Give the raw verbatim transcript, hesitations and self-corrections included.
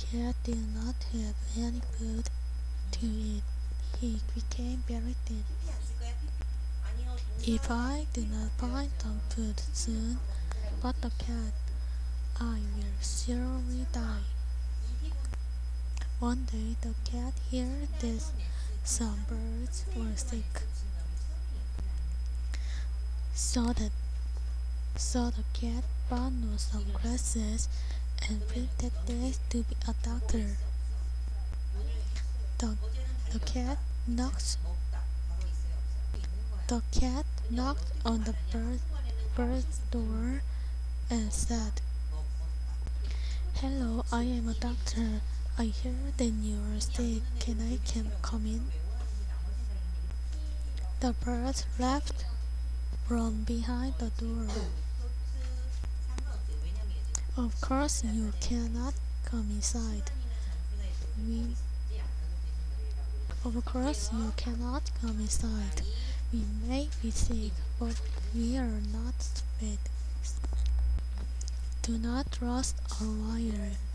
cat did not have any food to eat. He became very thin. If I do not find some food soon, thought the cat, I will surely die. One day the cat heard that some birds were sick. So the, so the cat found some glasses and pretended to be a doctor. The, the cat knocked the cat knocked on the bird, bird's door and said, "Hello, I am a doctor. I hear that you are sick. Can I can come in?" The bird laughed from behind the door. "Of course you cannot come inside. We Of course you cannot come inside. We may be sick, but we are not stupid. Do not trust a liar."